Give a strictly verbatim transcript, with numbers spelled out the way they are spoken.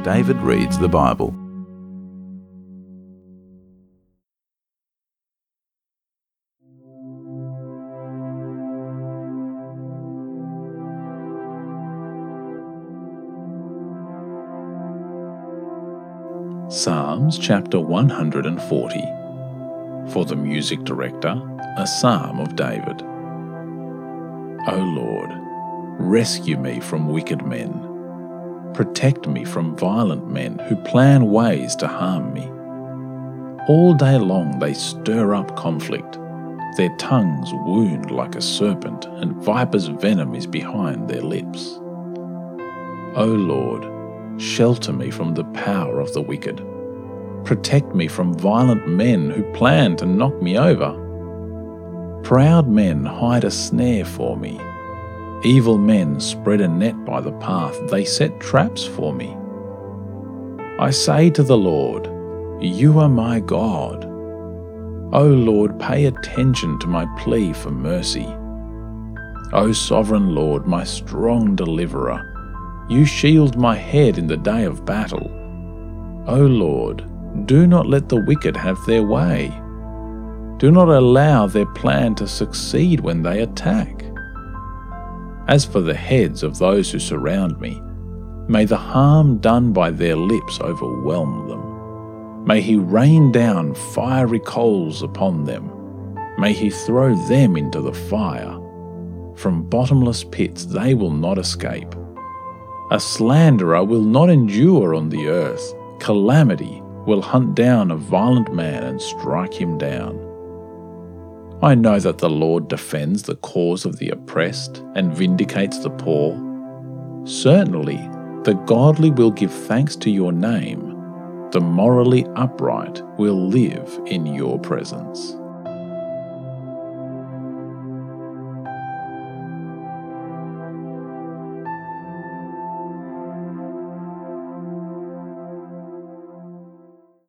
David reads the Bible. Psalms chapter one hundred forty. For the music director, a psalm of David. O Lord, rescue me from wicked men. Protect me from violent men who plan ways to harm me. All day long they stir up conflict. Their tongues wound like a serpent, and viper's venom is behind their lips. O Lord, shelter me from the power of the wicked. Protect me from violent men who plan to knock me over. Proud men hide a snare for me. Evil men spread a net by the path. They set traps for me. I say to the Lord, You are my God. O Lord, pay attention to my plea for mercy. O sovereign Lord, my strong deliverer, You shield my head in the day of battle. O Lord, do not let the wicked have their way. Do not allow their plan to succeed when they attack. As for the heads of those who surround me, may the harm done by their lips overwhelm them. May He rain down fiery coals upon them. May He throw them into the fire. From bottomless pits they will not escape. A slanderer will not endure on the earth. Calamity will hunt down a violent man and strike him down. I know that the Lord defends the cause of the oppressed and vindicates the poor. Certainly, the godly will give thanks to Your name. The morally upright will live in Your presence.